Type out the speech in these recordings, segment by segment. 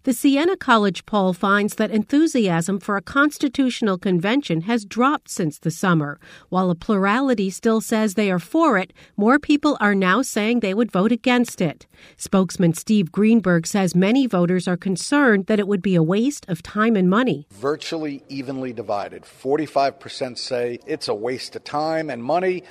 The Siena College poll finds that enthusiasm for a constitutional convention has dropped since the summer. While a plurality still says they are for it, more people are now saying they would vote against it. Spokesman Steve Greenberg says many voters are concerned that it would be a waste of time and money. Virtually evenly divided. 45% say it's a waste of time and money.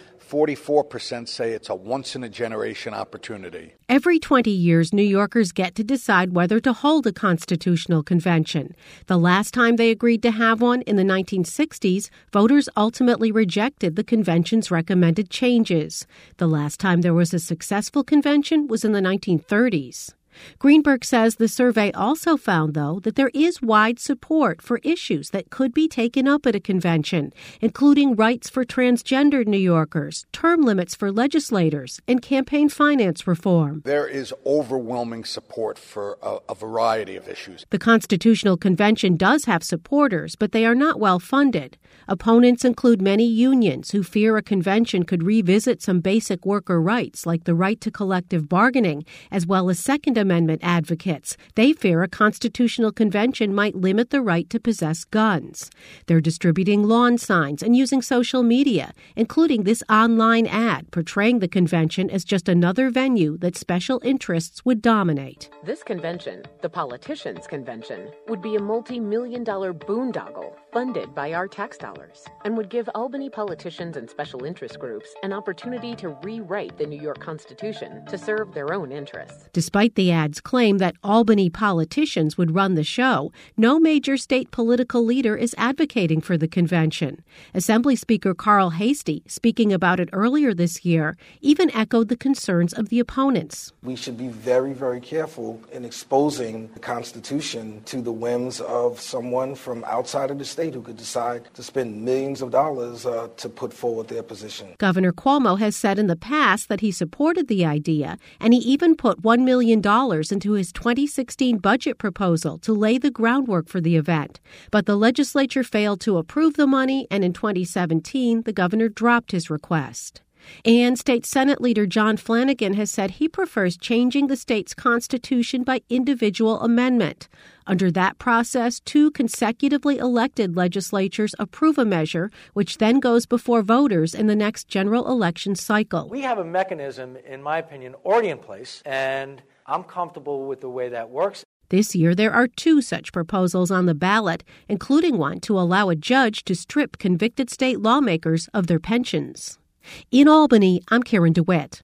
44% say it's a once-in-a-generation opportunity. Every 20 years, New Yorkers get to decide whether to hold a constitutional convention. The last time they agreed to have one, in the 1960s, voters ultimately rejected the convention's recommended changes. The last time there was a successful convention was in the 1930s. Greenberg says the survey also found, though, that there is wide support for issues that could be taken up at a convention, including rights for transgendered New Yorkers, term limits for legislators, and campaign finance reform. There is overwhelming support for a variety of issues. The Constitutional Convention does have supporters, but they are not well funded. Opponents include many unions who fear a convention could revisit some basic worker rights, like the right to collective bargaining, as well as Second Amendment advocates. They fear a constitutional convention might limit the right to possess guns. They're distributing lawn signs and using social media, including this online ad portraying the convention as just another venue that special interests would dominate. This convention, the Politicians' Convention, would be a multi-million-dollar boondoggle funded by our tax dollars and would give Albany politicians and special interest groups an opportunity to rewrite the New York Constitution to serve their own interests. Despite the ad's claim that Albany politicians would run the show, no major state political leader is advocating for the convention. Assembly Speaker Carl Heastie, speaking about it earlier this year, even echoed the concerns of the opponents. We should be very, very careful in exposing the Constitution to the whims of someone from outside of the state who could decide to spend millions of dollars to put forward their position. Governor Cuomo has said in the past that he supported the idea, and he even put $1 million into his 2016 budget proposal to lay the groundwork for the event. But the legislature failed to approve the money, and in 2017, the governor dropped his request. And State Senate Leader John Flanagan has said he prefers changing the state's constitution by individual amendment. Under that process, 2 consecutively elected legislatures approve a measure, which then goes before voters in the next general election cycle. We have a mechanism, in my opinion, already in place, and I'm comfortable with the way that works. This year, there are 2 such proposals on the ballot, including one to allow a judge to strip convicted state lawmakers of their pensions. In Albany, I'm Karen DeWitt.